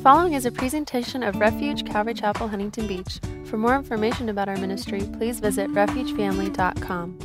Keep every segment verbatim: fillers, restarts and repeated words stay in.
following is a presentation of Refuge Calvary Chapel, Huntington Beach. For more information about our ministry, please visit refuge family dot com.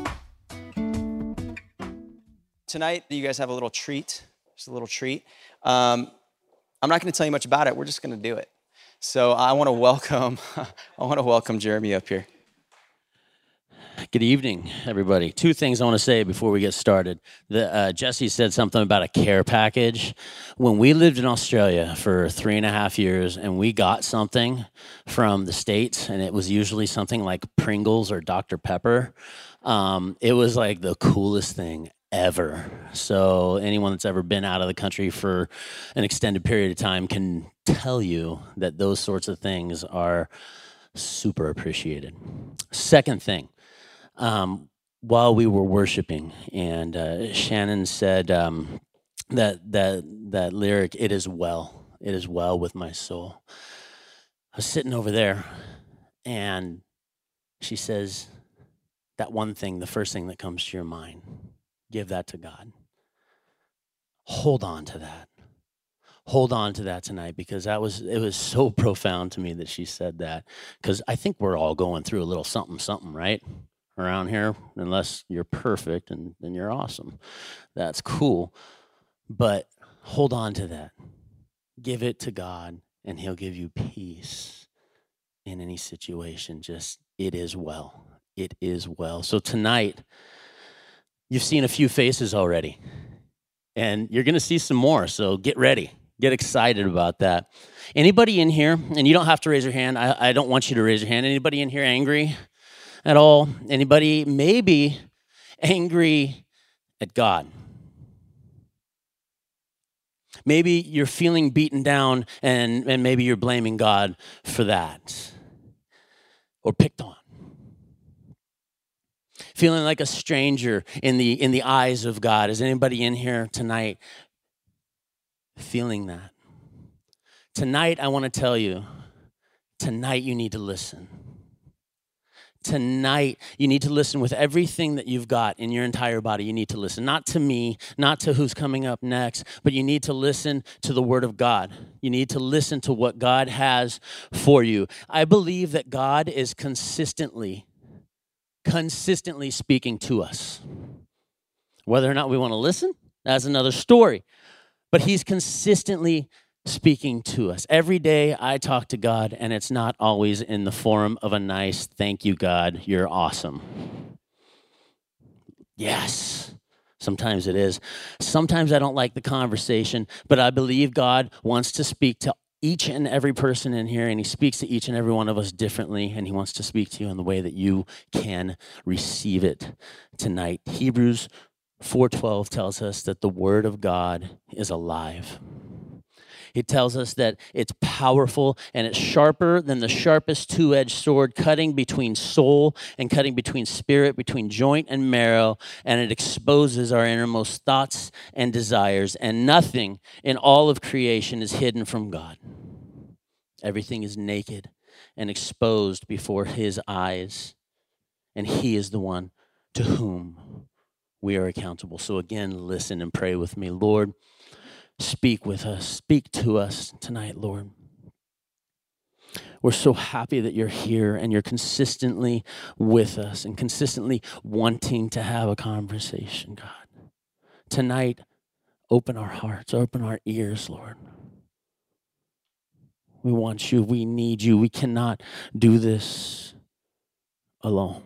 Tonight, you guys have a little treat, just a little treat. Um, I'm not going to tell you much about it. We're just going to do it. So I want to welcome, I want to welcome Jeremy up here. Good evening, everybody. Two things I want to say before we get started. The, uh, Jesse said something about a care package. When we lived in Australia for three and a half years and we got something from the States, and it was usually something like Pringles or Doctor Pepper, um, it was like the coolest thing ever. So anyone that's ever been out of the country for an extended period of time can tell you that those sorts of things are super appreciated. Second thing. Um, while we were worshiping, and uh, Shannon said um, that that that lyric, "It is well, it is well with my soul." I was sitting over there, and she says, "That one thing, the first thing that comes to your mind, give that to God. Hold on to that. Hold on to that tonight," because that was it was so profound to me that she said that. Because I think we're all going through a little something, something, right? Around here, unless you're perfect and then you're awesome. That's cool. But hold on to that. Give it to God, and he'll give you peace in any situation. Just, it is well. It is well. So tonight, you've seen a few faces already, and you're going to see some more, so get ready. Get excited about that. Anybody in here, and you don't have to raise your hand. I, I don't want you to raise your hand. Anybody in here angry at all? Anybody maybe angry at God? Maybe you're feeling beaten down and, and maybe you're blaming God for that. Or picked on. Feeling like a stranger in the in the eyes of God. Is anybody in here tonight feeling that? Tonight, I want to tell you, tonight you need to listen. Tonight, you need to listen with everything that you've got in your entire body. You need to listen, not to me, not to who's coming up next, but you need to listen to the Word of God. You need to listen to what God has for you. I believe that God is consistently, consistently speaking to us. Whether or not we want to listen, that's another story. But He's consistently speaking to us. Every day I talk to God, and it's not always in the form of a nice, "Thank you, God, you're awesome." Yes, sometimes it is. Sometimes I don't like the conversation, but I believe God wants to speak to each and every person in here, and He speaks to each and every one of us differently, and He wants to speak to you in the way that you can receive it tonight. Hebrews four twelve tells us that the Word of God is alive. It tells us that it's powerful and it's sharper than the sharpest two-edged sword, cutting between soul and cutting between spirit, between joint and marrow, and it exposes our innermost thoughts and desires, and nothing in all of creation is hidden from God. Everything is naked and exposed before His eyes, and He is the one to whom we are accountable. So again, listen and pray with me. Lord, speak with us. Speak to us tonight, Lord. We're so happy that you're here and you're consistently with us and consistently wanting to have a conversation, God. Tonight, open our hearts, open our ears, Lord. We want you. We need you. We cannot do this alone.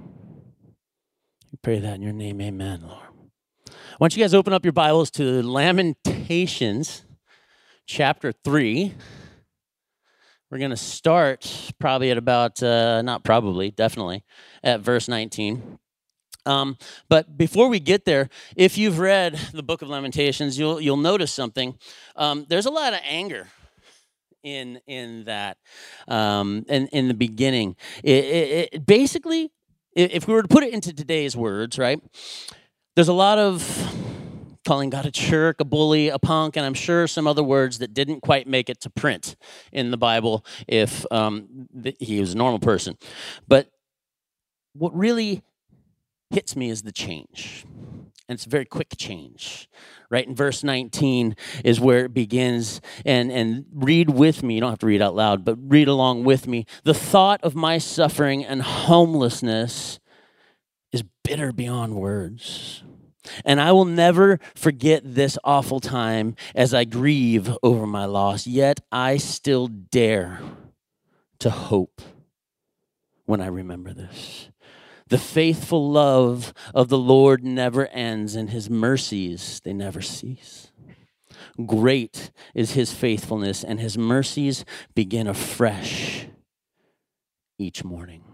We pray that in your name, amen, Lord. Why don't you guys open up your Bibles to Lamentations chapter three. We're going to start probably at about, uh, not probably, definitely, at verse nineteen. Um, but before we get there, if you've read the book of Lamentations, you'll you'll notice something. Um, there's a lot of anger in in that, um, in, in the beginning. It, it, it basically, if we were to put it into today's words, right, there's a lot of calling God a jerk, a bully, a punk, and I'm sure some other words that didn't quite make it to print in the Bible if um, th- he was a normal person. But what really hits me is the change. And it's a very quick change. Right in verse nineteen is where it begins. And, and read with me. You don't have to read out loud, but read along with me. The thought of my suffering and homelessness is bitter beyond words. And I will never forget this awful time as I grieve over my loss. Yet I still dare to hope when I remember this. The faithful love of the Lord never ends, and his mercies, they never cease. Great is his faithfulness, and his mercies begin afresh each morning.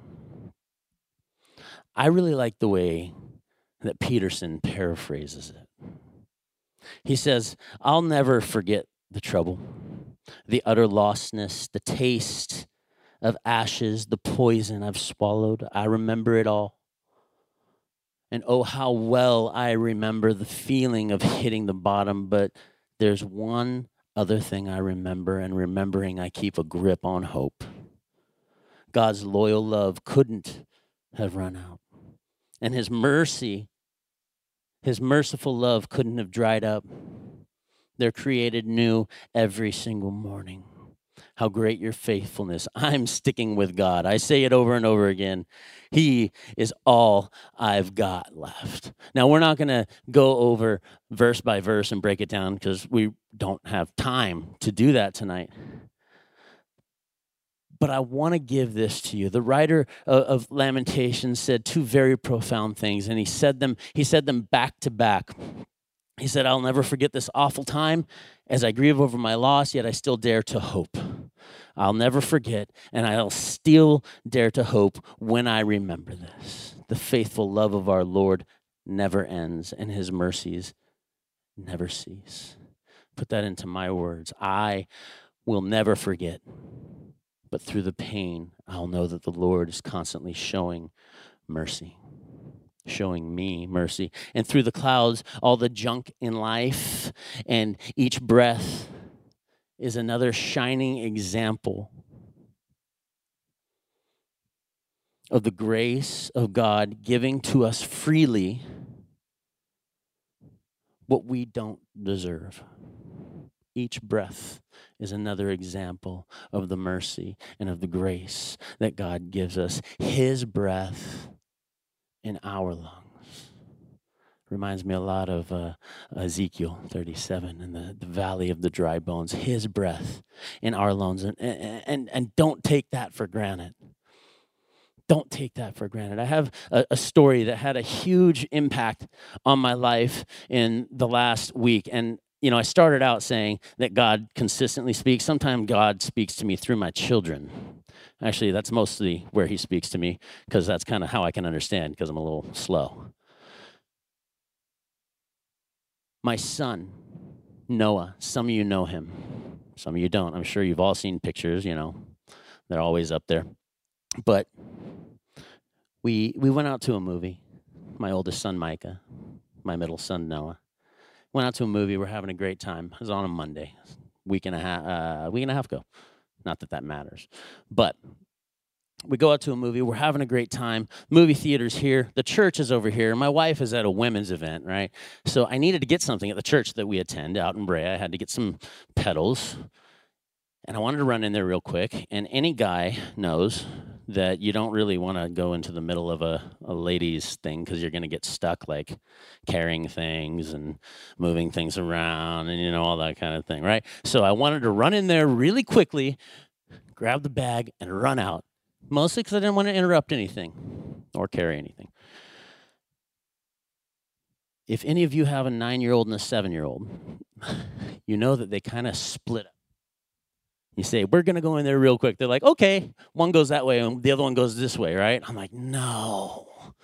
I really like the way that Peterson paraphrases it. He says, I'll never forget the trouble, the utter lostness, the taste of ashes, the poison I've swallowed. I remember it all. And oh, how well I remember the feeling of hitting the bottom. But there's one other thing I remember, and remembering I keep a grip on hope. God's loyal love couldn't have run out. And his mercy, his merciful love couldn't have dried up. They're created new every single morning. How great your faithfulness. I'm sticking with God. I say it over and over again. He is all I've got left. Now, we're not going to go over verse by verse and break it down because we don't have time to do that tonight. But I want to give this to you. The writer of, of Lamentations said two very profound things, and he said them, he said them back to back. He said, I'll never forget this awful time as I grieve over my loss, yet I still dare to hope. I'll never forget, and I'll still dare to hope when I remember this. The faithful love of our Lord never ends, and his mercies never cease. Put that into my words. I will never forget, but through the pain, I'll know that the Lord is constantly showing mercy. Showing me mercy. And through the clouds, all the junk in life and each breath is another shining example of the grace of God giving to us freely what we don't deserve. Each breath is another example of the mercy and of the grace that God gives us. His breath in our lungs. Reminds me a lot of uh, Ezekiel thirty-seven and the, the valley of the dry bones. His breath in our lungs. And, and, and don't take that for granted. Don't take that for granted. I have a, a story that had a huge impact on my life in the last week. And, you know, I started out saying that God consistently speaks. Sometimes God speaks to me through my children. Actually, that's mostly where he speaks to me because that's kind of how I can understand because I'm a little slow. My son, Noah, some of you know him. Some of you don't. I'm sure you've all seen pictures, you know. They're always up there. But we we went out to a movie. My oldest son, Micah. My middle son, Noah. Went out to a movie. We're having a great time. It was on a Monday, week and a half, uh, week and a half ago. Not that that matters. But we go out to a movie. We're having a great time. Movie theater's here. The church is over here. My wife is at a women's event, right? So I needed to get something at the church that we attend out in Brea. I had to get some pedals. And I wanted to run in there real quick. And any guy knows that you don't really want to go into the middle of a, a ladies' thing because you're going to get stuck, like carrying things and moving things around and, you know, all that kind of thing, right? So I wanted to run in there really quickly, grab the bag, and run out. Mostly because I didn't want to interrupt anything or carry anything. If any of you have a nine-year-old and a seven-year-old, you know that they kind of split up. You say, we're going to go in there real quick. They're like, okay. One goes that way and the other one goes this way, right? I'm like, no.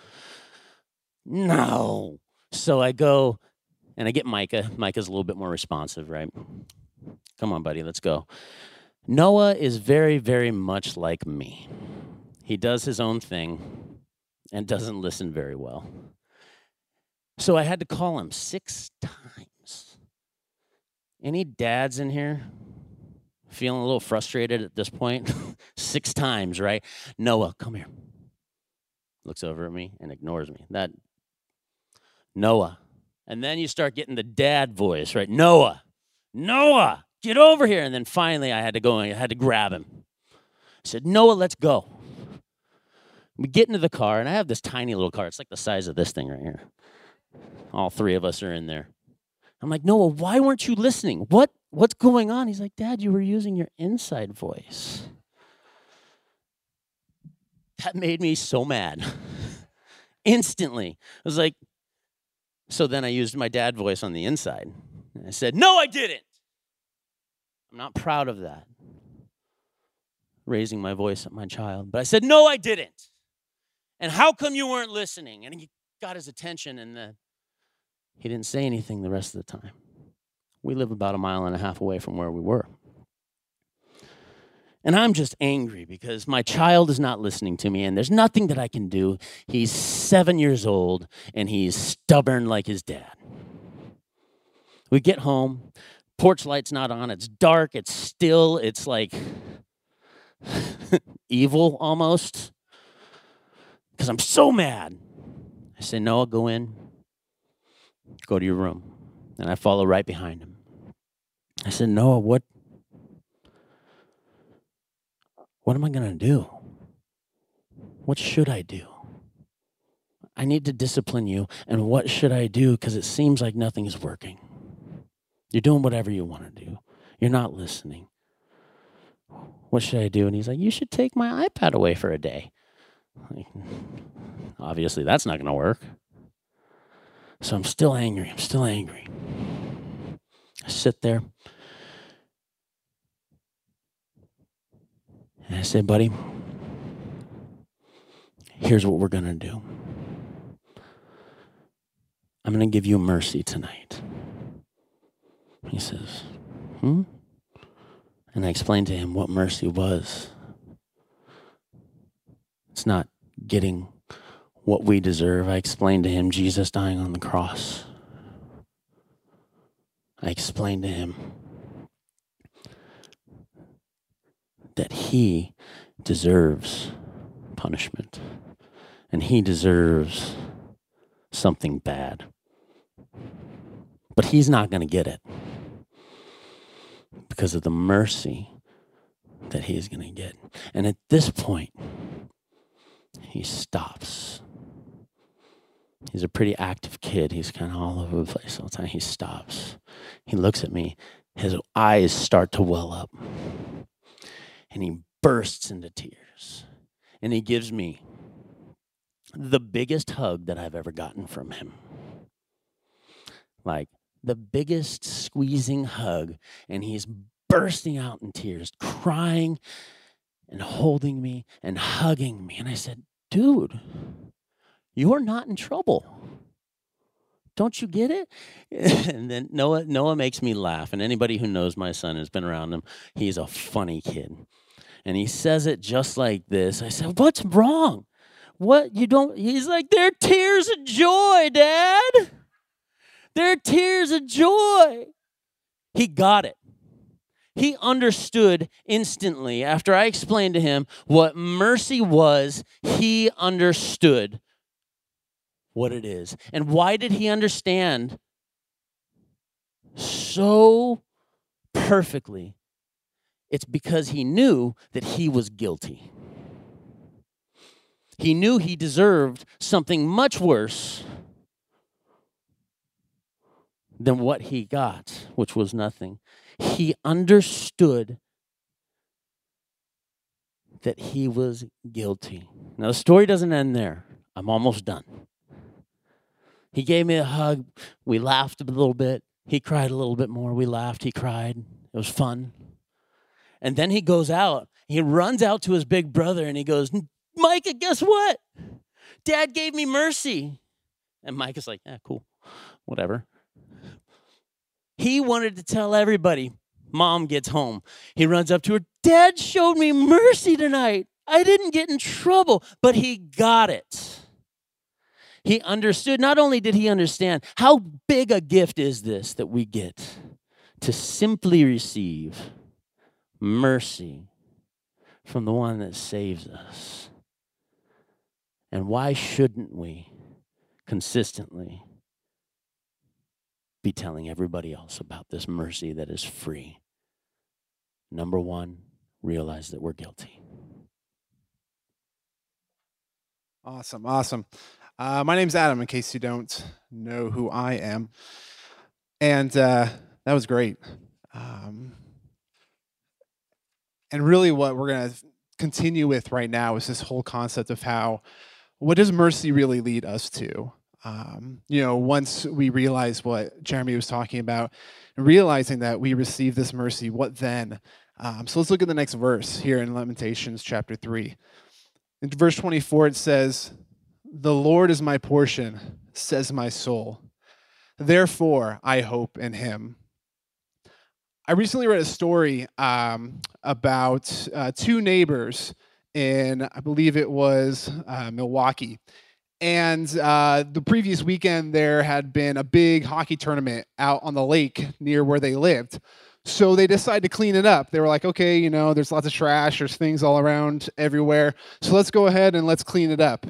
No. So I go and I get Micah. Micah's a little bit more responsive, right? Come on, buddy, let's go. Noah is very, very much like me. He does his own thing and doesn't listen very well. So I had to call him six times. Any dads in here? Feeling a little frustrated at this point? Six times, right? Noah, come here. Looks over at me and ignores me. That Noah, And then you start getting the dad voice, right? Noah, Noah, get over here. And then finally I had to go and I had to grab him. I said, Noah, let's go. We get into the car, and I have this tiny little car. It's like the size of this thing right here. All three of us are in there. I'm like, Noah, why weren't you listening? What, what's going on? He's like, Dad, you were using your inside voice. That made me so mad. Instantly. I was like, so then I used my dad voice on the inside. And I said, no, I didn't. I'm not proud of that. Raising my voice at my child. But I said, no, I didn't. And how come you weren't listening? And he got his attention, and the, he didn't say anything the rest of the time. We live about a mile and a half away from where we were. And I'm just angry because my child is not listening to me, and there's nothing that I can do. He's seven years old, and he's stubborn like his dad. We get home. Porch light's not on. It's dark. It's still. It's like evil almost. Because I'm so mad. I say, Noah, go in. Go to your room. And I follow right behind him. I said, Noah, what? What am I going to do? What should I do? I need to discipline you. And what should I do? Because it seems like nothing is working. You're doing whatever you want to do. You're not listening. What should I do? And he's like, you should take my iPad away for a day. Like, obviously, that's not going to work. So I'm still angry. I'm still angry. I sit there. And I say, buddy, here's what we're going to do. I'm going to give you mercy tonight. He says, hmm? And I explained to him what mercy was. It's not getting what we deserve. I explained to him Jesus dying on the cross. I explained to him that he deserves punishment and he deserves something bad. But he's not going to get it because of the mercy that he's going to get. And at this point, he stops. He's a pretty active kid. He's kind of all over the place all the time. He stops. He looks at me. His eyes start to well up. And he bursts into tears. And he gives me the biggest hug that I've ever gotten from him. Like the biggest squeezing hug. And he's bursting out in tears, crying and holding me and hugging me. And I said, dude, you're not in trouble. Don't you get it? And then Noah, Noah makes me laugh. And anybody who knows my son has been around him, he's a funny kid. And he says it just like this. I said, what's wrong? What, you don't, he's like, they're tears of joy, Dad. They're tears of joy. He got it. He understood instantly. After I explained to him what mercy was, he understood what it is. And why did he understand so perfectly? It's because he knew that he was guilty. He knew he deserved something much worse than what he got, which was nothing. He understood that he was guilty. Now, the story doesn't end there. I'm almost done. He gave me a hug. We laughed a little bit. He cried a little bit more. We laughed. He cried. It was fun. And then he goes out. He runs out to his big brother, and he goes, Micah, guess what? Dad gave me mercy. And Micah's like, yeah, cool. Whatever. He wanted to tell everybody. Mom gets home. He runs up to her. Dad showed me mercy tonight. I didn't get in trouble, but he got it. He understood. Not only did he understand, how big a gift is this that we get to simply receive mercy from the one that saves us. And why shouldn't we consistently be telling everybody else about this mercy that is free. Number one, realize that we're guilty. Awesome, awesome. Uh, my name's Adam, in case you don't know who I am. And uh, that was great. Um, and really what we're going to continue with right now is this whole concept of how, what does mercy really lead us to? Um, you know, once we realize what Jeremy was talking about, and realizing that we receive this mercy, what then? Um, so let's look at the next verse here in Lamentations chapter three. In verse twenty-four, it says, "The Lord is my portion, says my soul. Therefore, I hope in him." I recently read a story um, about uh, two neighbors in, I believe it was uh, Milwaukee. And uh, the previous weekend, there had been a big hockey tournament out on the lake near where they lived. So they decided to clean it up. They were like, okay, you know, there's lots of trash, there's things all around everywhere. So let's go ahead and let's clean it up.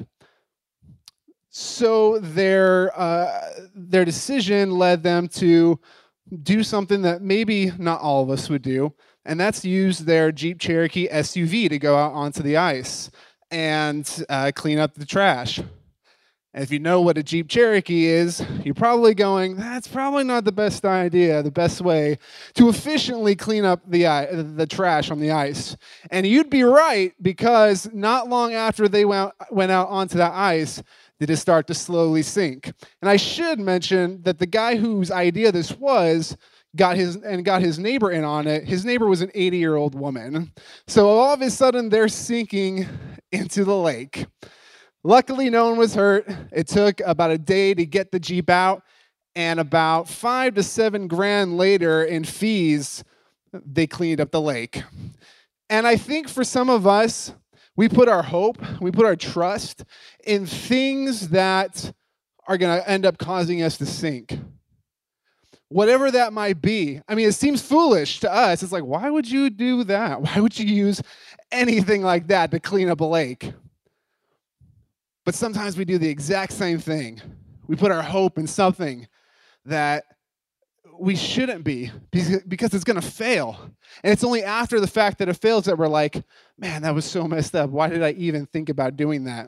So their uh, their decision led them to do something that maybe not all of us would do, and that's use their Jeep Cherokee S U V to go out onto the ice and uh, clean up the trash. And if you know what a Jeep Cherokee is, you're probably going, that's probably not the best idea, the best way to efficiently clean up the the trash on the ice. And you'd be right, because not long after they went, went out onto that ice, did it start to slowly sink. And I should mention that the guy whose idea this was got his and got his neighbor in on it. His neighbor was an eighty-year-old woman. So all of a sudden, they're sinking into the lake. Luckily, no one was hurt. It took about a day to get the Jeep out, and about five to seven grand later in fees, they cleaned up the lake. And I think for some of us, we put our hope, we put our trust in things that are going to end up causing us to sink. Whatever that might be. I mean, it seems foolish to us. It's like, why would you do that? Why would you use anything like that to clean up a lake? But sometimes we do the exact same thing. We put our hope in something that we shouldn't be, because it's going to fail. And it's only after the fact that it fails that we're like, man, that was so messed up. Why did I even think about doing that?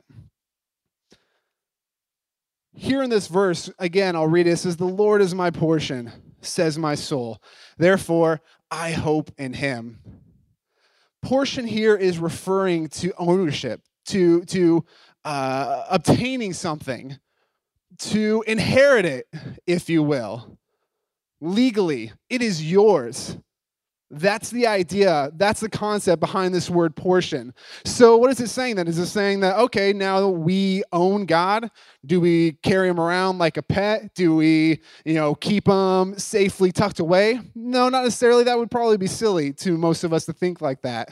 Here in this verse, again, I'll read it. It says, "The Lord is my portion, says my soul. Therefore, I hope in him." Portion here is referring to ownership, to, to uh, obtaining something, to inherit it, if you will. Legally, it is yours. That's the idea. That's the concept behind this word portion. So what is it saying then? Is it saying that, okay, now we own God? Do we carry him around like a pet? Do we, you know, keep him safely tucked away? No, not necessarily. That would probably be silly to most of us to think like that.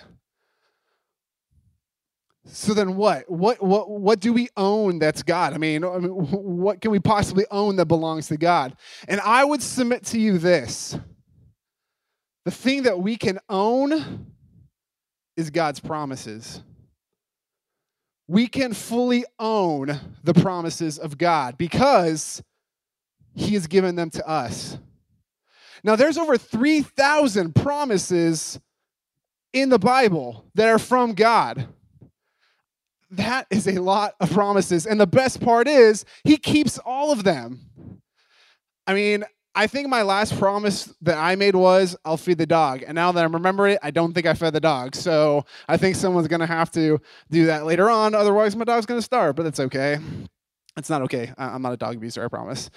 So then what? What what what do we own that's God? I mean, I mean, what can we possibly own that belongs to God? And I would submit to you this. The thing that we can own is God's promises. We can fully own the promises of God because he has given them to us. Now, there's over three thousand promises in the Bible that are from God. That is a lot of promises. And the best part is, he keeps all of them. I mean, I think my last promise that I made was, I'll feed the dog. And now that I remember it, I don't think I fed the dog. So I think someone's going to have to do that later on. Otherwise, my dog's going to starve. But that's okay. It's not okay. I'm not a dog abuser, I promise.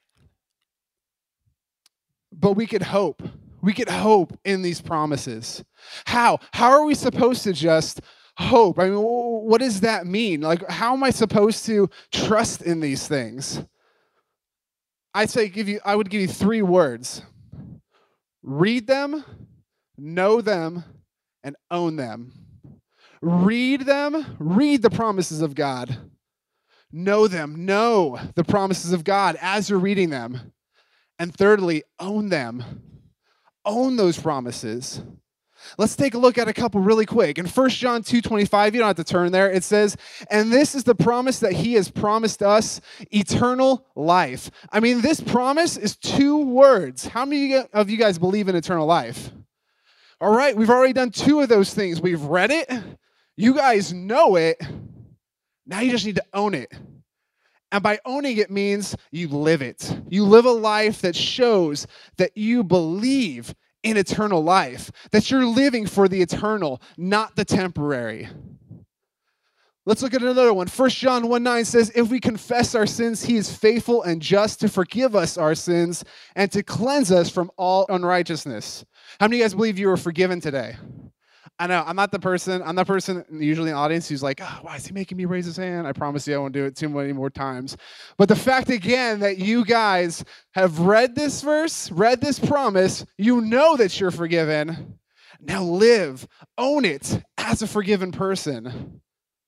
But we could hope. We could hope in these promises. How? How are we supposed to just hope? I mean, what does that mean? Like, how am I supposed to trust in these things? I'd say give you, I would give you three words. Read them, know them, and own them. Read them, read the promises of God. Know them, know the promises of God as you're reading them. And thirdly, own them. Own those promises. Let's take a look at a couple really quick. In First John two twenty-five, you don't have to turn there. It says, and this is the promise that he has promised us, eternal life. I mean, this promise is two words. How many of you guys believe in eternal life? All right, we've already done two of those things. We've read it. You guys know it. Now you just need to own it. And by owning it means you live it. You live a life that shows that you believe in eternal life, that you're living for the eternal, not the temporary. Let's look at another one. First John one nine says, if we confess our sins, he is faithful and just to forgive us our sins and to cleanse us from all unrighteousness. How many of you guys believe you were forgiven today? I know, I'm not the person, I'm that person usually in the audience who's like, oh, why is he making me raise his hand? I promise you I won't do it too many more times. But the fact, again, that you guys have read this verse, read this promise, you know that you're forgiven. Now live, own it as a forgiven person.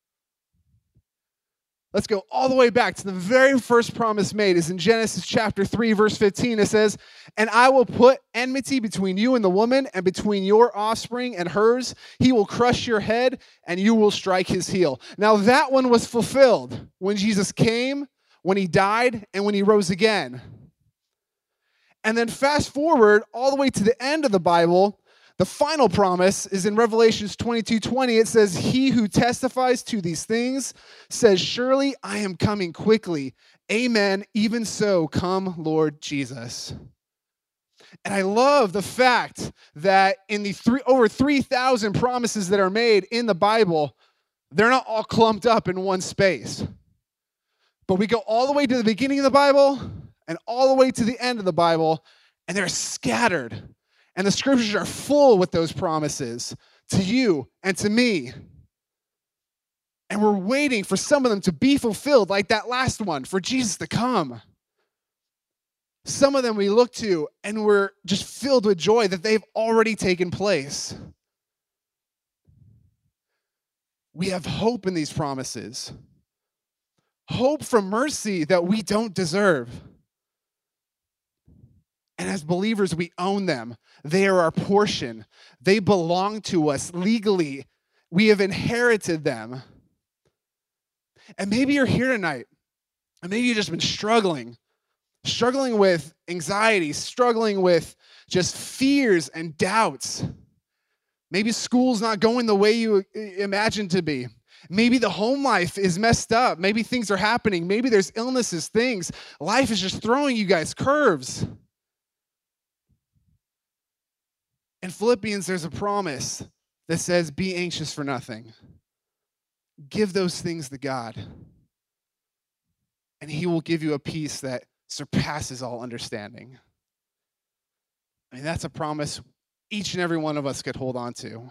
Let's go all the way back to the very first promise made is in Genesis chapter three, verse fifteen. It says, and I will put enmity between you and the woman and between your offspring and hers. He will crush your head and you will strike his heel. Now that one was fulfilled when Jesus came, when he died, and when he rose again. And then fast forward all the way to the end of the Bible. The final promise is in Revelations twenty-two twenty. It says, he who testifies to these things says, surely I am coming quickly. Amen. Even so, come, Lord Jesus. And I love the fact that in the three, over three thousand promises that are made in the Bible, they're not all clumped up in one space. But we go all the way to the beginning of the Bible and all the way to the end of the Bible, and they're scattered. And the scriptures are full with those promises to you and to me. And we're waiting for some of them to be fulfilled, like that last one, for Jesus to come. Some of them we look to and we're just filled with joy that they've already taken place. We have hope in these promises. Hope from mercy that we don't deserve. And as believers, we own them. They are our portion. They belong to us legally. We have inherited them. And maybe you're here tonight, and maybe you've just been struggling, struggling with anxiety, struggling with just fears and doubts. Maybe school's not going the way you imagined to be. Maybe the home life is messed up. Maybe things are happening. Maybe there's illnesses, things. Life is just throwing you guys curves. In Philippians, there's a promise that says, be anxious for nothing. Give those things to God, and he will give you a peace that surpasses all understanding. I mean, that's a promise each and every one of us could hold on to.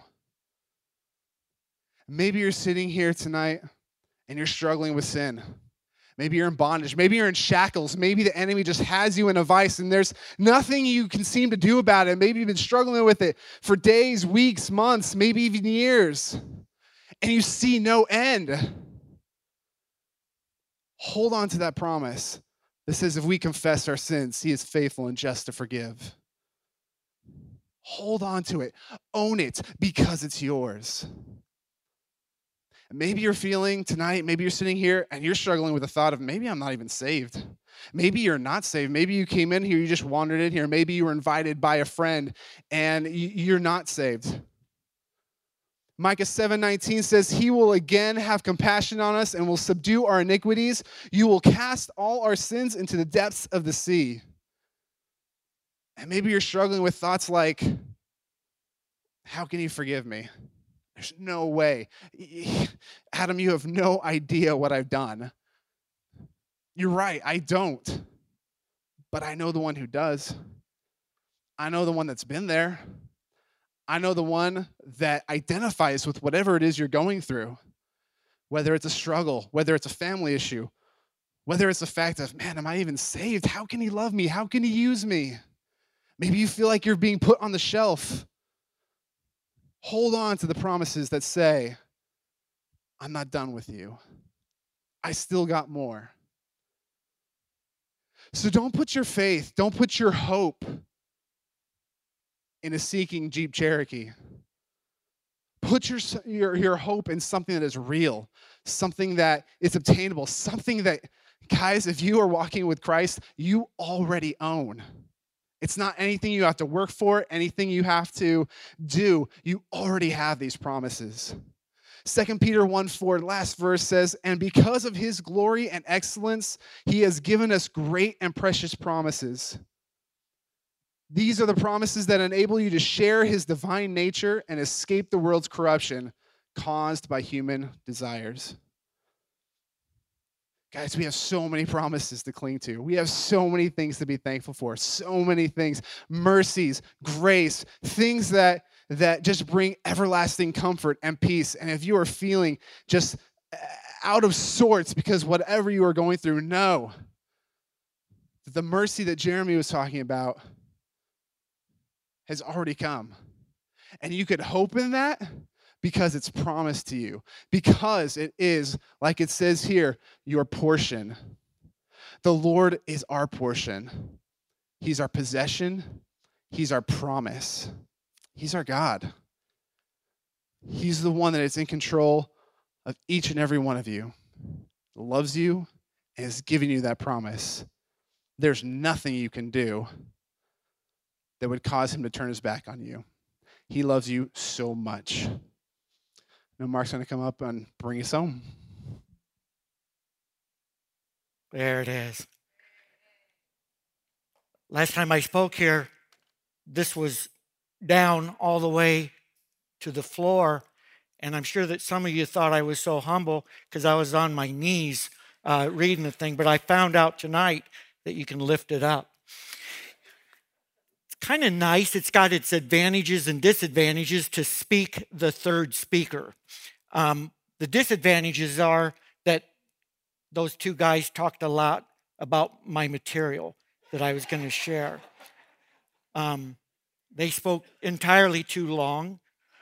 Maybe you're sitting here tonight, and you're struggling with sin. Maybe you're in bondage. Maybe you're in shackles. Maybe the enemy just has you in a vice and there's nothing you can seem to do about it. Maybe you've been struggling with it for days, weeks, months, maybe even years, and you see no end. Hold on to that promise that says if we confess our sins, he is faithful and just to forgive. Hold on to it. Own it because it's yours. Maybe you're feeling tonight, maybe you're sitting here and you're struggling with the thought of maybe I'm not even saved. Maybe you're not saved. Maybe you came in here, you just wandered in here. Maybe you were invited by a friend and you're not saved. Micah seven nineteen says, he will again have compassion on us and will subdue our iniquities. You will cast all our sins into the depths of the sea. And maybe you're struggling with thoughts like, how can you forgive me? There's no way. Adam, you have no idea what I've done. You're right, I don't. But I know the one who does. I know the one that's been there. I know the one that identifies with whatever it is you're going through. Whether it's a struggle, whether it's a family issue, whether it's the fact of, man, am I even saved? How can he love me? How can he use me? Maybe you feel like you're being put on the shelf. Hold on to the promises that say, I'm not done with you. I still got more. So don't put your faith, don't put your hope in a seeking Jeep Cherokee. Put your, your, your hope in something that is real, something that is obtainable, something that, guys, if you are walking with Christ, you already own. It's not anything you have to work for, anything you have to do. You already have these promises. Second Peter one four, last verse says, and because of his glory and excellence, he has given us great and precious promises. These are the promises that enable you to share his divine nature and escape the world's corruption caused by human desires. Guys, we have so many promises to cling to. We have so many things to be thankful for. So many things, mercies, grace, things that, that just bring everlasting comfort and peace. And if you are feeling just out of sorts because whatever you are going through, know that the mercy that Jeremy was talking about has already come. And you could hope in that because it's promised to you. Because it is, like it says here, your portion. The Lord is our portion. He's our possession. He's our promise. He's our God. He's the one that is in control of each and every one of you. Loves you and is giving you that promise. There's nothing you can do that would cause him to turn his back on you. He loves you so much. Now Mark's going to come up and bring us home. There it is. Last time I spoke here, this was down all the way to the floor, and I'm sure that some of you thought I was so humble because I was on my knees uh, reading the thing, but I found out tonight that you can lift it up. It's kind of nice. It's got its advantages and disadvantages to speak the third speaker. Um, the disadvantages are that those two guys talked a lot about my material that I was going to share. Um, they spoke entirely too long.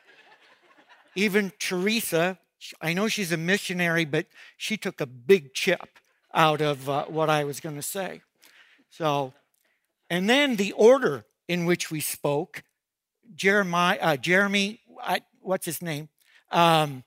Even Teresa, I know she's a missionary, but she took a big chip out of uh, what I was going to say. So, and then the order in which we spoke, Jeremiah, uh, Jeremy, I, what's his name? Um,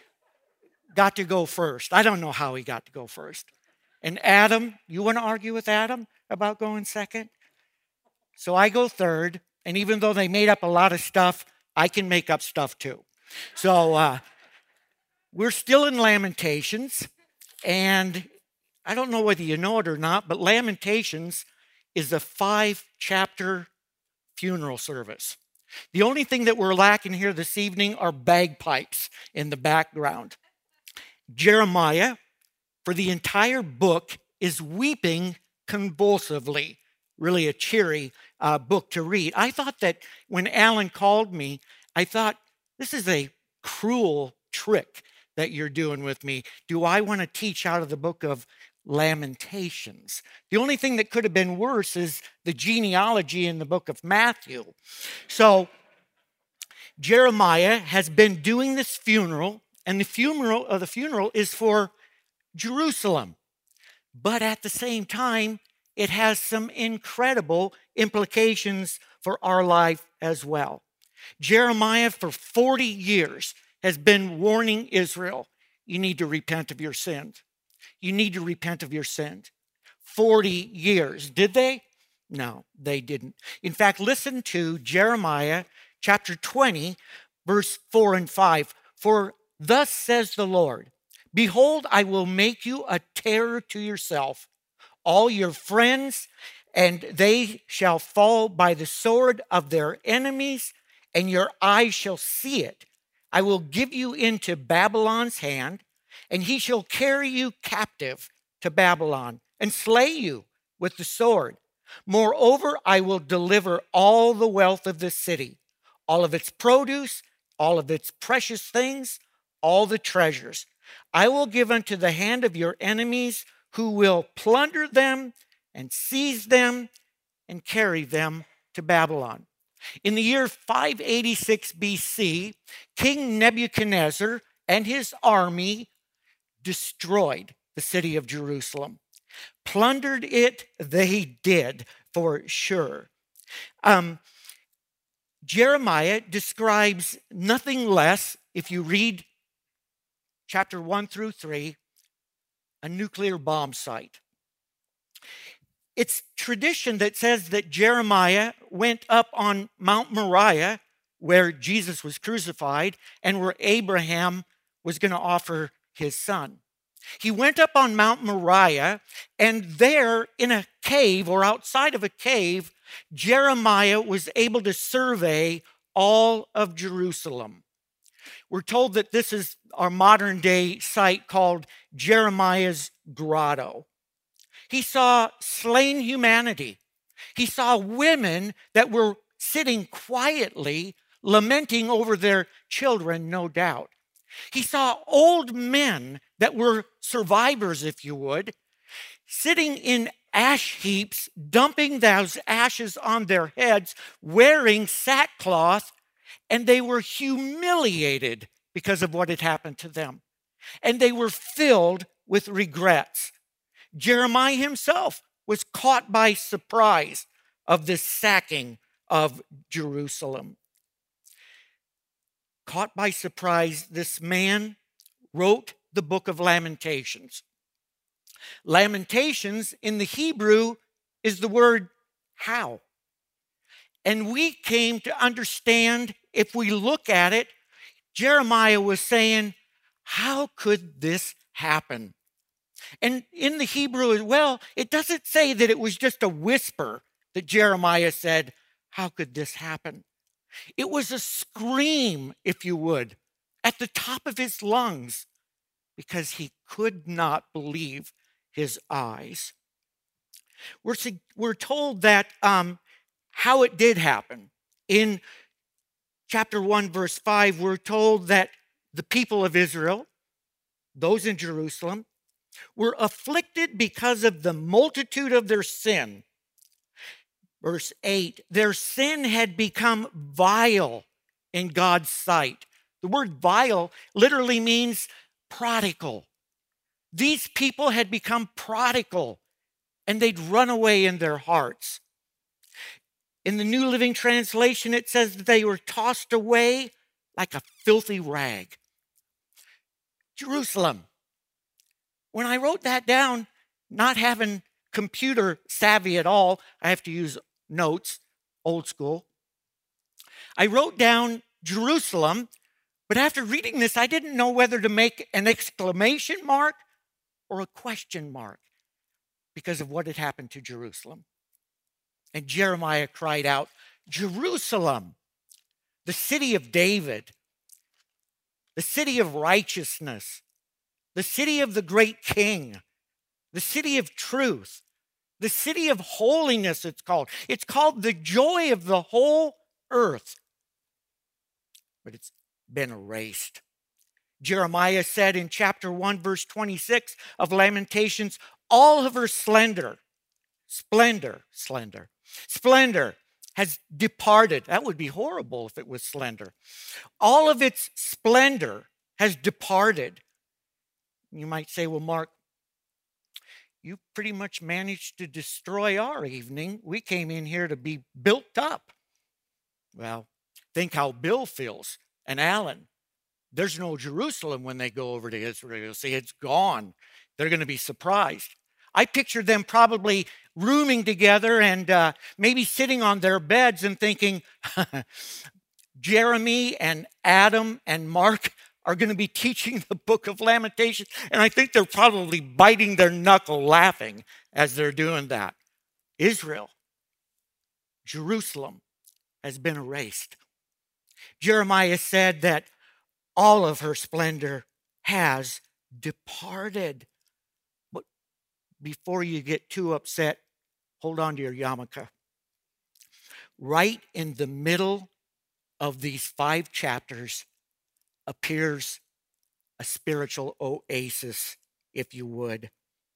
got to go first. I don't know how he got to go first. And Adam, you want to argue with Adam about going second? So I go third, and even though they made up a lot of stuff, I can make up stuff too. So uh, we're still in Lamentations, and I don't know whether you know it or not, but Lamentations is a five-chapter funeral service. The only thing that we're lacking here this evening are bagpipes in the background. Jeremiah, for the entire book, is weeping convulsively. Really a cheery uh, book to read. I thought that when Alan called me, I thought, this is a cruel trick that you're doing with me. Do I want to teach out of the book of Lamentations? The only thing that could have been worse is the genealogy in the book of Matthew. So Jeremiah has been doing this funeral, and the funeral of the funeral is for Jerusalem. But at the same time, it has some incredible implications for our life as well. Jeremiah, for forty years, has been warning Israel, you need to repent of your sins. You need to repent of your sins. forty years. Did they? No, they didn't. In fact, listen to Jeremiah chapter twenty, verse four and five. For thus says the Lord, behold, I will make you a terror to yourself, all your friends, and they shall fall by the sword of their enemies, and your eyes shall see it. I will give you into Babylon's hand, and he shall carry you captive to Babylon and slay you with the sword. Moreover, I will deliver all the wealth of the city, all of its produce, all of its precious things, all the treasures. I will give unto the hand of your enemies, who will plunder them and seize them and carry them to Babylon. In the year five eighty-six B C, King Nebuchadnezzar and his army destroyed the city of Jerusalem. Plundered it, they did, for sure. Um, Jeremiah describes nothing less, if you read chapter one through three, a nuclear bomb site. It's tradition that says that Jeremiah went up on Mount Moriah, where Jesus was crucified, and where Abraham was going to offer his son. He went up on Mount Moriah, and there in a cave or outside of a cave, Jeremiah was able to survey all of Jerusalem. We're told that this is our modern day site called Jeremiah's Grotto. He saw slain humanity. He saw women that were sitting quietly, lamenting over their children, no doubt. He saw old men that were survivors, if you would, sitting in ash heaps, dumping those ashes on their heads, wearing sackcloth, and they were humiliated because of what had happened to them. And they were filled with regrets. Jeremiah himself was caught by surprise of this sacking of Jerusalem. Caught by surprise, this man wrote the book of Lamentations. Lamentations in the Hebrew is the word how. And we came to understand, if we look at it, Jeremiah was saying, how could this happen? And in the Hebrew as well, it doesn't say that it was just a whisper that Jeremiah said, how could this happen? It was a scream, if you would, at the top of his lungs, because he could not believe his eyes. We're, we're told that um, how it did happen. In chapter one, verse five, we're told that the people of Israel, those in Jerusalem, were afflicted because of the multitude of their sin. Verse eight, their sin had become vile in God's sight. The word vile literally means prodigal. These people had become prodigal, and they'd run away in their hearts. In the New Living Translation, it says that they were tossed away like a filthy rag. Jerusalem. When I wrote that down, not having computer savvy at all, I have to use notes, old school. I wrote down Jerusalem, but after reading this, I didn't know whether to make an exclamation mark or a question mark because of what had happened to Jerusalem. And Jeremiah cried out, Jerusalem, the city of David, the city of righteousness, the city of the great king, the city of truth, the city of holiness, it's called. It's called the joy of the whole earth. But it's been erased. Jeremiah said in chapter one, verse twenty-six of Lamentations, all of her splendor, splendor, splendor, splendor has departed. That would be horrible if it was slender. All of its splendor has departed. You might say, well, Mark, you pretty much managed to destroy our evening. We came in here to be built up. Well, think how Bill feels and Alan. There's no Jerusalem when they go over to Israel. You'll see it's gone. They're going to be surprised. I picture them probably rooming together and uh, maybe sitting on their beds and thinking, Jeremy and Adam and Mark are going to be teaching the book of Lamentations. And I think they're probably biting their knuckle laughing as they're doing that. Israel, Jerusalem has been erased. Jeremiah said that all of her splendor has departed. But before you get too upset, hold on to your yarmulke. Right in the middle of these five chapters appears a spiritual oasis, if you would.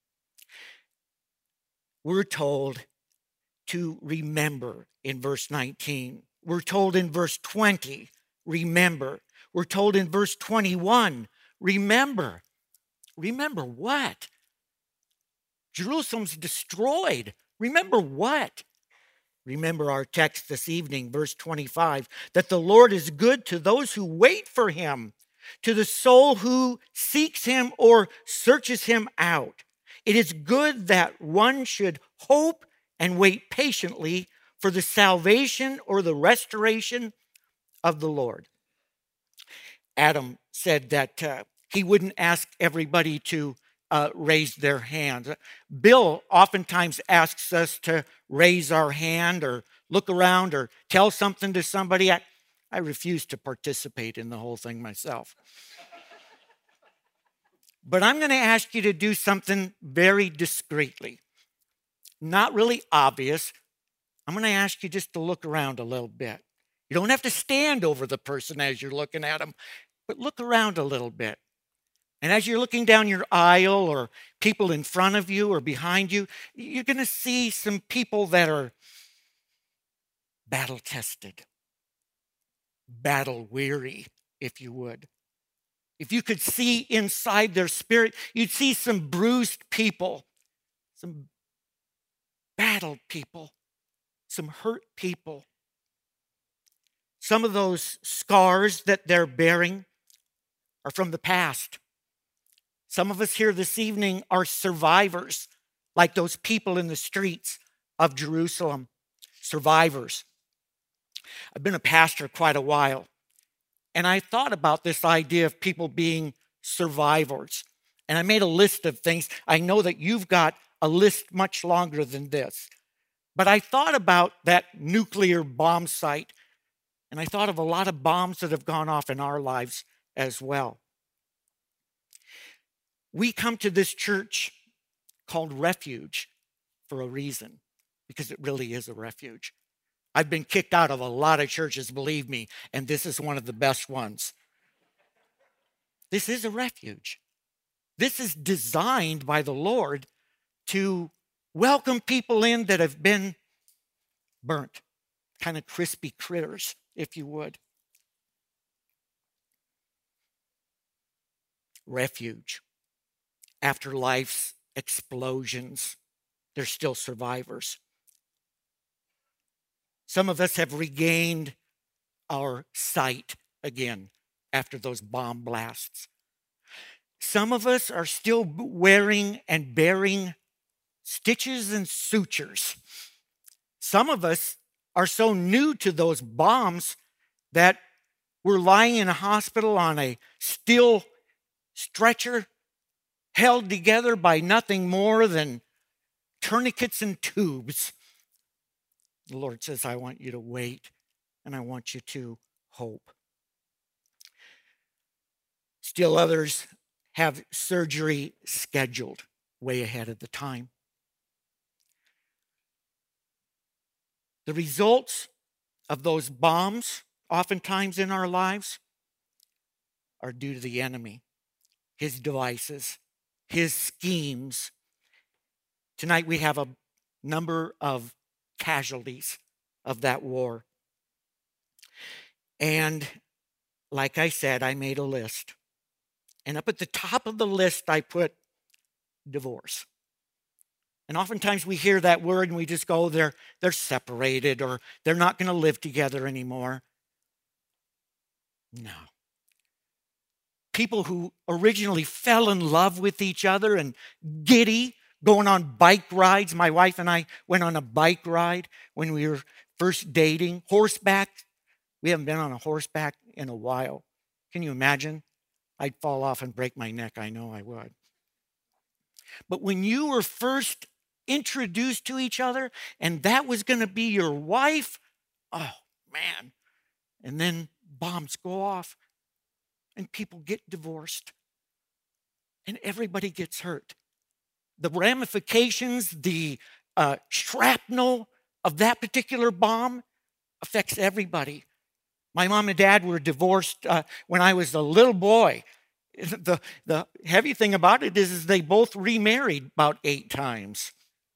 We're told to remember in verse nineteen. We're told in verse twenty, remember. We're told in verse twenty-one, remember. Remember what? Jerusalem's destroyed. Remember what? Remember our text this evening, verse twenty-five, that the Lord is good to those who wait for him, to the soul who seeks him or searches him out. It is good that one should hope and wait patiently for the salvation or the restoration of the Lord. Adam said that uh, he wouldn't ask everybody to uh, raise their hand. Bill oftentimes asks us to raise our hand or look around or tell something to somebody. I, I refuse to participate in the whole thing myself. But I'm going to ask you to do something very discreetly. Not really obvious. I'm going to ask you just to look around a little bit. You don't have to stand over the person as you're looking at them, but look around a little bit. And as you're looking down your aisle or people in front of you or behind you, you're going to see some people that are battle-tested, battle-weary, if you would. If you could see inside their spirit, you'd see some bruised people, some battled people, some hurt people. Some of those scars that they're bearing are from the past. Some of us here this evening are survivors, like those people in the streets of Jerusalem. Survivors. I've been a pastor quite a while, and I thought about this idea of people being survivors. And I made a list of things. I know that you've got a list much longer than this. But I thought about that nuclear bomb site, and I thought of a lot of bombs that have gone off in our lives as well. We come to this church called Refuge for a reason, because it really is a refuge. I've been kicked out of a lot of churches, believe me, and this is one of the best ones. This is a refuge. This is designed by the Lord to welcome people in that have been burnt, kind of crispy critters, if you would. Refuge. After life's explosions, they're still survivors. Some of us have regained our sight again after those bomb blasts. Some of us are still wearing and bearing stitches and sutures. Some of us are so new to those bombs that we're lying in a hospital on a steel stretcher, held together by nothing more than tourniquets and tubes. The Lord says, I want you to wait, and I want you to hope. Still others have surgery scheduled way ahead of the time. The results of those bombs, oftentimes in our lives, are due to the enemy, his devices, his schemes. Tonight we have a number of casualties of that war. And like I said, I made a list. And up at the top of the list, I put divorce. And oftentimes we hear that word and we just go, they're, they're separated or they're not going to live together anymore. No. People who originally fell in love with each other and giddy, going on bike rides. My wife and I went on a bike ride when we were first dating. Horseback. We haven't been on a horseback in a while. Can you imagine? I'd fall off and break my neck. I know I would. But when you were first introduced to each other and that was going to be your wife, oh, man. And then bombs go off and people get divorced and everybody gets hurt. The ramifications, the uh, shrapnel of that particular bomb affects everybody. My mom and dad were divorced uh, when I was a little boy. The, the heavy thing about it is, is they both remarried about eight times.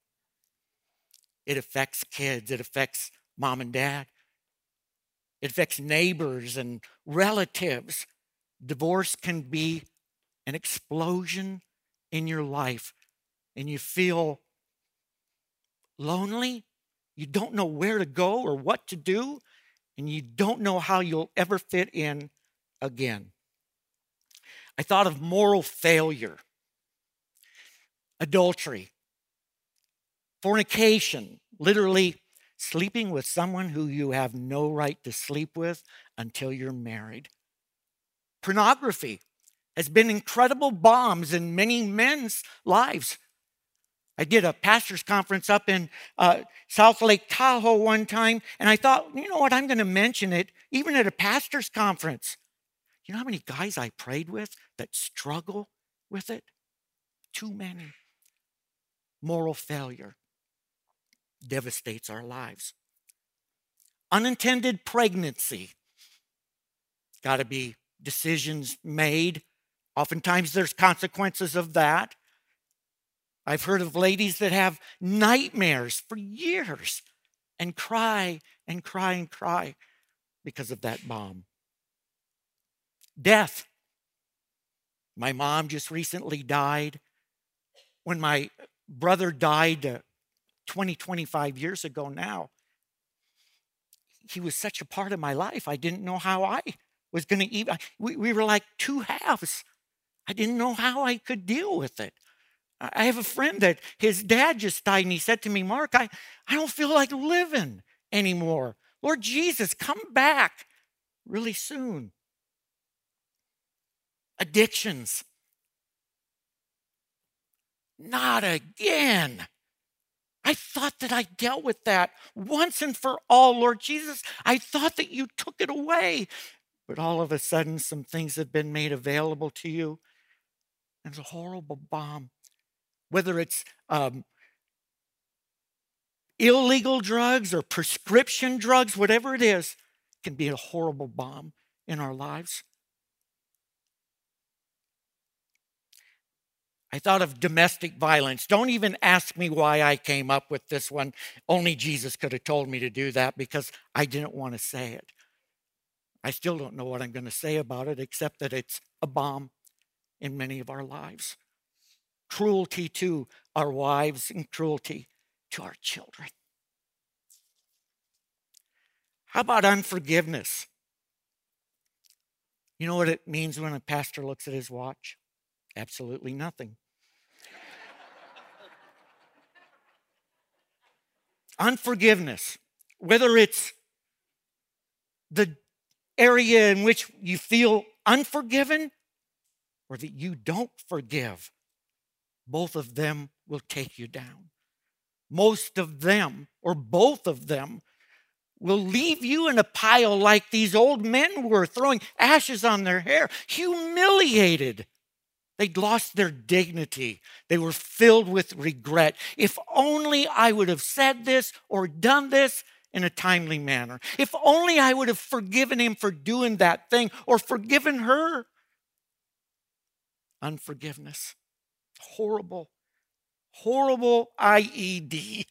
It affects kids. It affects mom and dad. It affects neighbors and relatives. Divorce can be an explosion in your life, and you feel lonely You don't know where to go or what to do, and you don't know how you'll ever fit in again. I thought of moral failure, adultery, fornication, literally sleeping with someone who you have no right to sleep with until you're married. Pornography has been incredible bombs in many men's lives. I did a pastor's conference up in uh, South Lake Tahoe one time, and I thought, you know what, I'm going to mention it even at a pastor's conference. You know how many guys I prayed with that struggle with it? Too many. Moral failure devastates our lives. Unintended pregnancy. Got to be decisions made. Oftentimes there's consequences of that. I've heard of ladies that have nightmares for years and cry and cry and cry because of that bomb. Death. My mom just recently died. When my brother died uh, twenty, twenty-five years ago now, he was such a part of my life. I didn't know how I was going to even, we, we were like two halves. I didn't know how I could deal with it. I have a friend that his dad just died, and he said to me, Mark, I, I don't feel like living anymore. Lord Jesus, come back really soon. Addictions. Not again. I thought that I dealt with that once and for all, Lord Jesus. I thought that you took it away. But all of a sudden, some things have been made available to you. And it's a horrible bomb. Whether it's um, illegal drugs or prescription drugs, whatever it is, it can be a horrible bomb in our lives. I thought of domestic violence. Don't even ask me why I came up with this one. Only Jesus could have told me to do that because I didn't want to say it. I still don't know what I'm going to say about it, except that it's a bomb in many of our lives. Cruelty to our wives and cruelty to our children. How about unforgiveness? You know what it means when a pastor looks at his watch? Absolutely nothing. Unforgiveness, whether it's the area in which you feel unforgiven or that you don't forgive, both of them will take you down. Most of them, or both of them, will leave you in a pile like these old men were, throwing ashes on their hair, humiliated. They'd lost their dignity. They were filled with regret. If only I would have said this or done this in a timely manner. If only I would have forgiven him for doing that thing or forgiven her. Unforgiveness. Horrible, horrible I E D.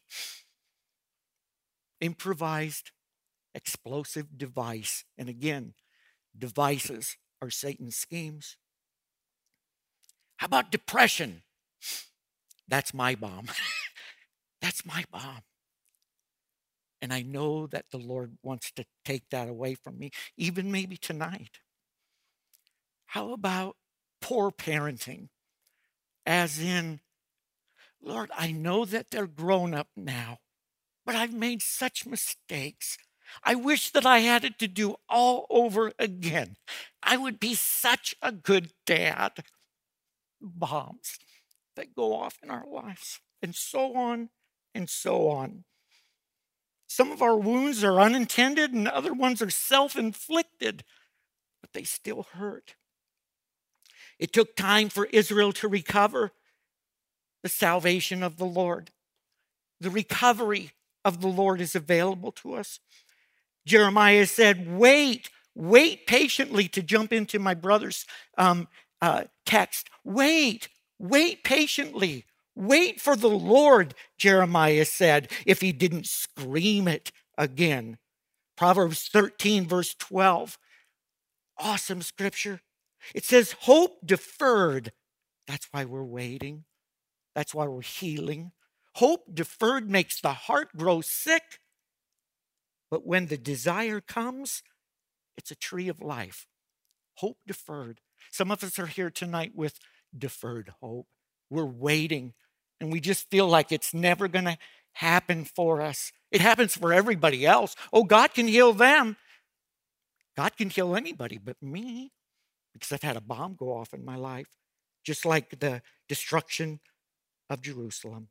Improvised explosive device. And again, devices are Satan's schemes. How about depression? That's my bomb. That's my bomb. And I know that the Lord wants to take that away from me, even maybe tonight. How about poor parenting? As in, Lord, I know that they're grown up now, but I've made such mistakes. I wish that I had it to do all over again. I would be such a good dad. Bombs that go off in our lives, and so on and so on. Some of our wounds are unintended and other ones are self-inflicted, but they still hurt. It took time for Israel to recover the salvation of the Lord. The recovery of the Lord is available to us. Jeremiah said, wait, wait patiently, to jump into my brother's um, uh, text. Wait, wait patiently. Wait for the Lord, Jeremiah said, if he didn't scream it again. Proverbs thirteen, verse twelve. Awesome scripture. It says, hope deferred. That's why we're waiting. That's why we're healing. Hope deferred makes the heart grow sick, but when the desire comes, it's a tree of life. Hope deferred. Some of us are here tonight with deferred hope. We're waiting, and we just feel like it's never going to happen for us. It happens for everybody else. Oh, God can heal them. God can heal anybody but me, because I've had a bomb go off in my life, just like the destruction of Jerusalem.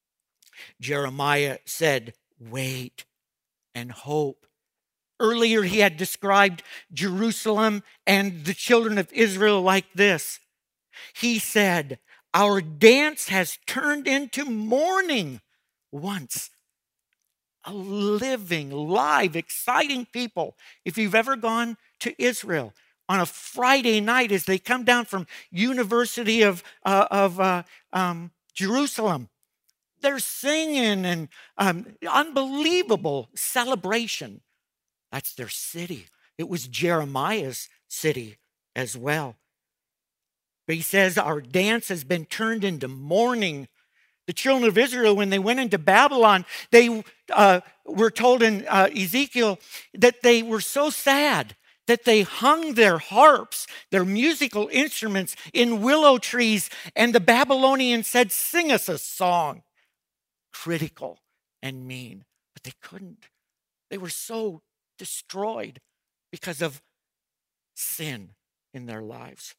Jeremiah said, wait and hope. Earlier, he had described Jerusalem and the children of Israel like this. He said, our dance has turned into mourning once. A living, live, exciting people. If you've ever gone to Israel on a Friday night as they come down from University of, uh, of uh, um, Jerusalem, they're singing and um, unbelievable celebration. That's their city. It was Jeremiah's city as well. But he says, our dance has been turned into mourning. The children of Israel, when they went into Babylon, they uh, were told in uh, Ezekiel that they were so sad that they hung their harps, their musical instruments, in willow trees, and the Babylonians said, sing us a song. Critical and mean, but they couldn't. They were so destroyed because of sin in their lives.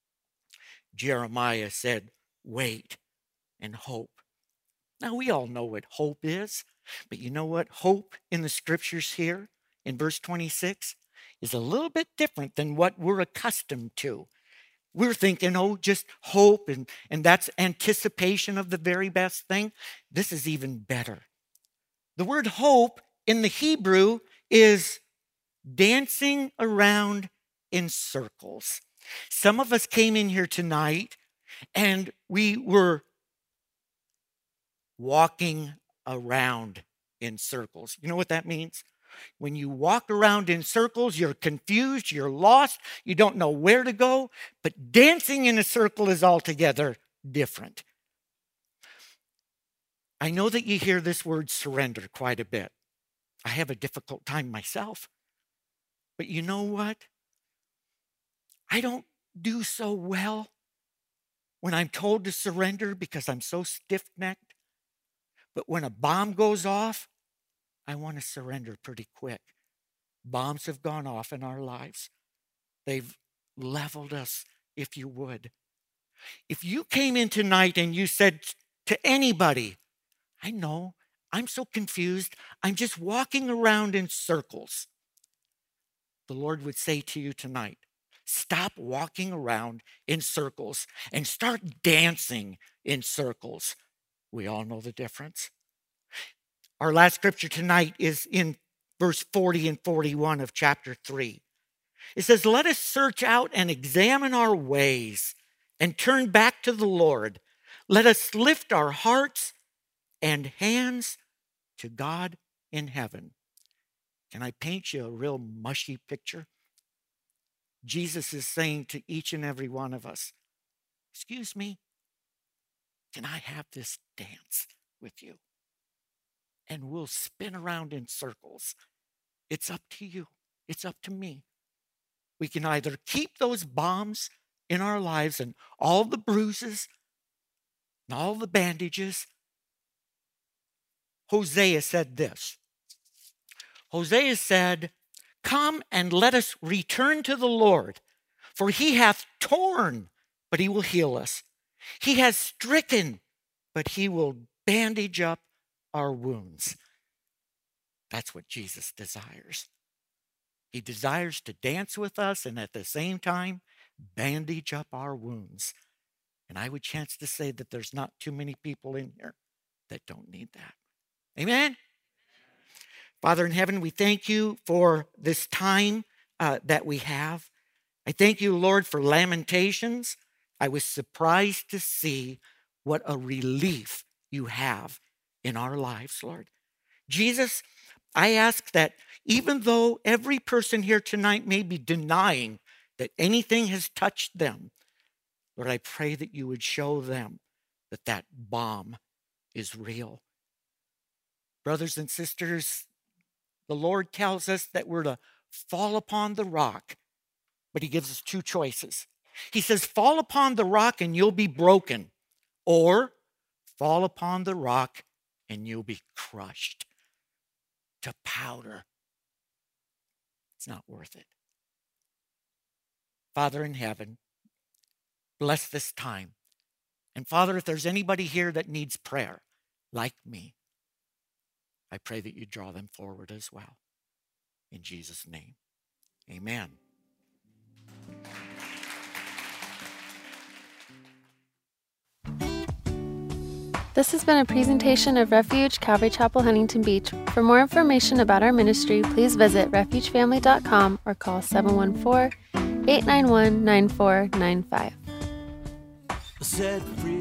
Jeremiah said, wait and hope. Now, we all know what hope is, but you know what? Hope in the scriptures here in verse twenty-six is a little bit different than what we're accustomed to. We're thinking, oh, just hope, and, and that's anticipation of the very best thing. This is even better. The word hope in the Hebrew is dancing around in circles. Some of us came in here tonight and we were walking around in circles. You know what that means? When you walk around in circles, you're confused, you're lost, you don't know where to go, but dancing in a circle is altogether different. I know that you hear this word surrender quite a bit. I have a difficult time myself. But you know what? I don't do so well when I'm told to surrender because I'm so stiff-necked. But when a bomb goes off, I want to surrender pretty quick. Bombs have gone off in our lives. They've leveled us, if you would. If you came in tonight and you said to anybody, I know, I'm so confused, I'm just walking around in circles, the Lord would say to you tonight, stop walking around in circles and start dancing in circles. We all know the difference. Our last scripture tonight is in verse forty and forty-one of chapter three. It says, let us search out and examine our ways and turn back to the Lord. Let us lift our hearts and hands to God in heaven. Can I paint you a real mushy picture? Jesus is saying to each and every one of us, excuse me, can I have this dance with you? And we'll spin around in circles. It's up to you. It's up to me. We can either keep those bombs in our lives and all the bruises and all the bandages. Hosea said this. Hosea said, come and let us return to the Lord, for he hath torn, but he will heal us. He has stricken, but he will bandage up our wounds. That's what Jesus desires. He desires to dance with us and at the same time bandage up our wounds. And I would chance to say that there's not too many people in here that don't need that. Amen? Father in heaven, we thank you for this time uh, that we have. I thank you, Lord, for Lamentations. I was surprised to see what a relief you have in our lives, Lord. Jesus, I ask that even though every person here tonight may be denying that anything has touched them, Lord, I pray that you would show them that that bomb is real. Brothers and sisters, the Lord tells us that we're to fall upon the rock, but he gives us two choices. He says, fall upon the rock and you'll be broken, or fall upon the rock and you'll be crushed to powder. It's not worth it. Father in heaven, bless this time. And Father, if there's anybody here that needs prayer, like me, I pray that you draw them forward as well. In Jesus' name, amen. This has been a presentation of Refuge Calvary Chapel, Huntington Beach. For more information about our ministry, please visit refuge family dot com or call seven one four, eight nine one, nine four nine five. Set free.